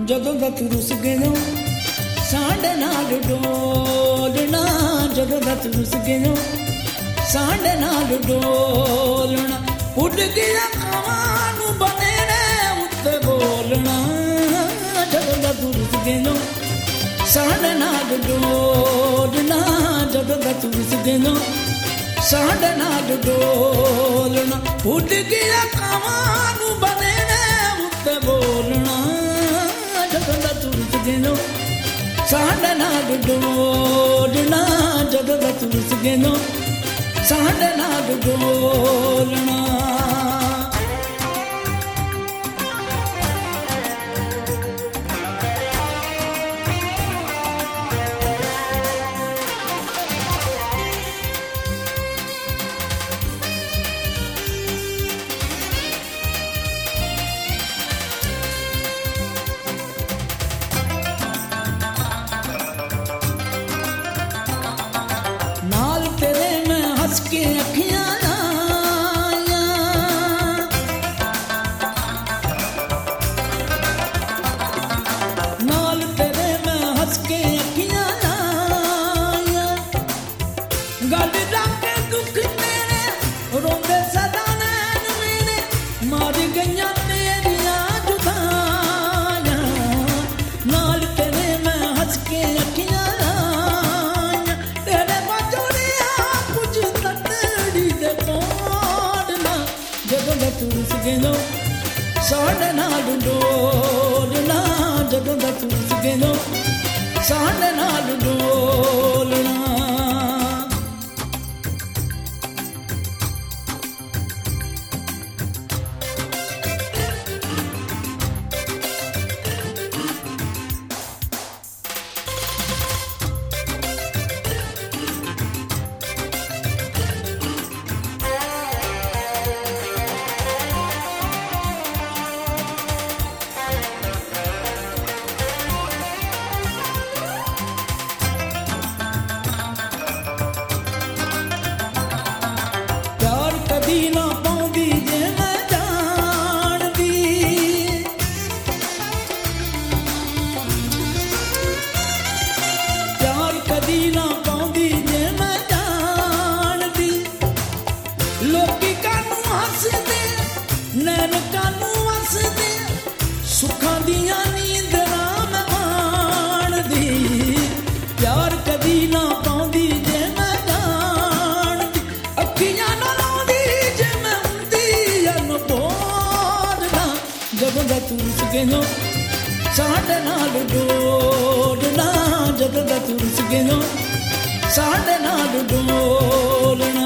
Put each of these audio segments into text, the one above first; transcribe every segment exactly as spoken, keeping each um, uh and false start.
ਜਦੋਂ ਦਾ ਤੂੰ ਰੁੱਸ ਗਿਆ ਸਾਡੇ ਨਾਲ ਡੋਲਣਾ, ਜਦੋਂ ਦਾ ਤੂੰ ਰੁੱਸ ਗਿਆ ਸਾਡੇ ਨਾਲ ਡੋਲਣਾ, ਉੱਡ ਗਿਆ ਕਾਵਾਂ ਨੂੰ ਬਨੇ ਨੇ ਉੱਤੇ ਬੋਲਣਾ, ਜਦੋਂ ਦਾ ਤੂੰ ਰੁੱਸ ਗਿਆ ਸਾਡੇ ਨਾਲ ਡੋਲਣਾ, ਜਦੋਂ ਦਾ ਤੂੰ ਰੁੱਸ ਗਿਆ ਸਾਡੇ ਨਾਲ ਡੋਲਣਾ, ਉੱਡ ਗਿਆ ਕਾਵਾਂ ਨੂੰ ਬਨੇ ਨੇ ਉੱਤੇ ਬੋਲਣਾ, ਜਦੋਂ ਦਾ ਤੂੰ ਰੁੱਸ ਗਿਆ ਸਾਡੇ ਨਾਲ ਡੋਲਣਾ, ਜਦੋਂ ਦਾ ਤੂੰ ਰੁੱਸ ਗਿਆ ਸਾਡੇ ਨਾਲ ਡੋਲਣਾ। के अखियां लाया नाल तेरे मैं हंस के अखियां लाया, गल रख दुख मेरे रोंदे सदा नैन मेरे, मार गईयां तेरियां जुदाइयां, नाल तेरे मैं हंस के अखियां ਤੂੰ ਰੁੱਸ ਗਿਆ ਸਾਡੇ ਨਾਲ ਡੋਲਣਾ, ਜਦੋਂ ਦਾ ਤੂੰ ਰੁੱਸ ਗਿਆ ਸਾਡੇ ਨਾਲ ਡੋਲਣਾ। ਨਾ ਪਾਉਂਦੀ ਜੇ ਮੈਂ ਜਾਣਦੀ, ਪਿਆਰ ਕਦੀ ਨਾ ਪਾਉਂਦੀ ਜੇ ਮੈਂ ਜਾਣਦੀ, ਲੋਕੀ ਕਾਨੂੰ ਹੱਸਦੇ ਨੈਣ ਕਾਨੂੰ ਹੱਸਦੇ, ਸੁੱਖਾਂ ਦੀਆਂ ਨੀਂਦਰਾਂ ਮੈਂ ਮਾਣਦੀ, ਪਿਆਰ ਕਦੀ ਨਾ ਪਾਉਂਦੀ ਜੇ ਮੈਂ ਜਾਣਦੀ, ਅੱਖੀਆਂ ਨਾਲ ਜਦੋਂ ਦਾ ਤੂੰ ਰੁੱਸ ਗਿਆ ਸਾਡੇ ਨਾਲ ਡੋਲਣਾ, ਜਦੋਂ ਦਾ ਤੂੰ ਰੁੱਸ ਗਿਆ ਸਾਡੇ ਨਾਲ ਡੋਲਣਾ।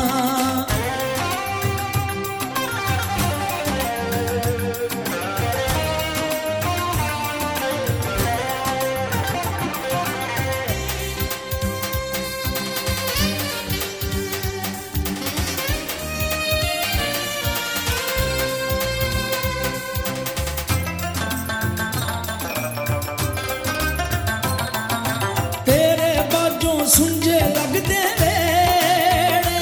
ਸੁੰਝੇ ਲੱਗਦੇ ਵੇੜੇ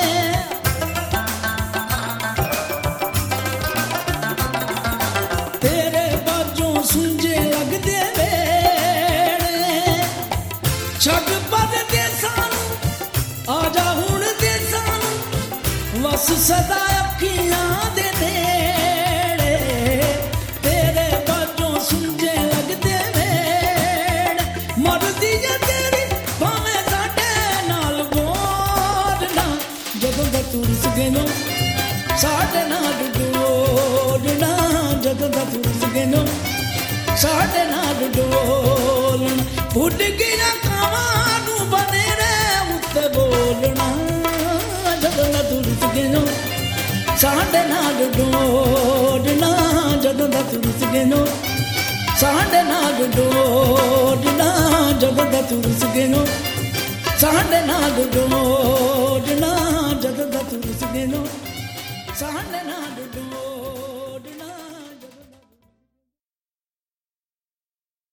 ਤੇਰੇ ਬਾਝੋਂ ਸੁੰਝੇ ਲੱਗਦੇ ਵੇੜੇ, ਛੱਡ ਪਰਦੇਸਾਂ ਨੂੰ ਆ ਜਾ ਹੁਣ ਦੇਸਾਂ ਨੂੰ, ਵਸ ਸਦਾ ਅੱਖੀਆਂ ਦੇ ਨੇੜੇ, ਤੇਰੇ ਬਾਝੋਂ ਸੁੰਝੇ ਲੱਗਦੇ ਵੇੜੇ, ਮਰਦੀ ਜੇ ਤੇਰੀ ਜਦੋਂ ਦਾ ਤੂੰ ਰੁੱਸ ਗਿਆ ਸਾਡੇ ਨਾਲ ਡੋਲਣਾ, ਜਦੋਂ ਦਾ ਤੂੰ ਰੁੱਸ ਗਿਆ ਸਾਡੇ ਨਾਲ ਡੋਲਣਾ, ਉੱਡ ਗਿਆ ਕਾਵਾਂ ਨੂੰ ਬਨੇ ਨੇ ਉੱਤੇ ਬੋਲਣਾ, ਜਦੋਂ ਦਾ ਤੂੰ ਰੁੱਸ ਗਿਆ ਸਾਡੇ ਨਾਲ ਡੋਲਣਾ, ਜਦੋਂ ਦਾ ਤੂੰ ਰੁੱਸ ਗਿਆ ਸਾਡੇ ਨਾਲ ਡੋਲਣਾ, ਜਦੋਂ ਦਾ ਤੂੰ ਰੁੱਸ ਗਿਆ ਸਾਡੇ ਨਾਲ ਡੋਲਣਾ, ਜਦੋਂ ਦਾ ਤੂੰ ਰੁੱਸ ਗਿਆ ਸਾਡੇ ਨਾਲ ਡੋਲਣਾ।